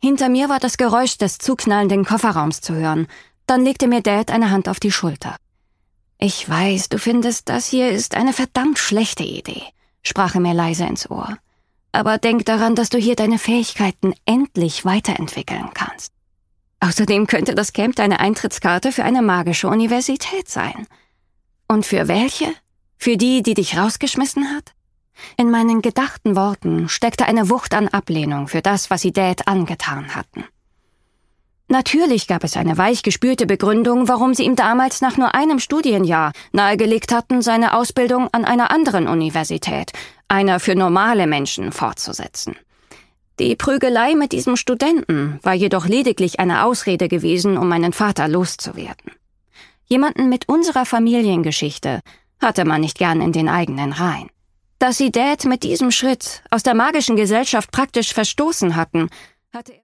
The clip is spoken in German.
Hinter mir war das Geräusch des zuknallenden Kofferraums zu hören. Dann legte mir Dad eine Hand auf die Schulter. »Ich weiß, du findest, das hier ist eine verdammt schlechte Idee«, sprach er mir leise ins Ohr. »Aber denk daran, dass du hier deine Fähigkeiten endlich weiterentwickeln kannst. Außerdem könnte das Camp deine Eintrittskarte für eine magische Universität sein. Und für welche? Für die, die dich rausgeschmissen hat?« In meinen gedachten Worten steckte eine Wucht an Ablehnung für das, was sie Dad angetan hatten. Natürlich gab es eine weichgespülte Begründung, warum sie ihm damals nach nur einem Studienjahr nahegelegt hatten, seine Ausbildung an einer anderen Universität, einer für normale Menschen, fortzusetzen. Die Prügelei mit diesem Studenten war jedoch lediglich eine Ausrede gewesen, um meinen Vater loszuwerden. Jemanden mit unserer Familiengeschichte hatte man nicht gern in den eigenen Reihen. Dass sie Dad mit diesem Schritt aus der magischen Gesellschaft praktisch verstoßen hatten, hatte er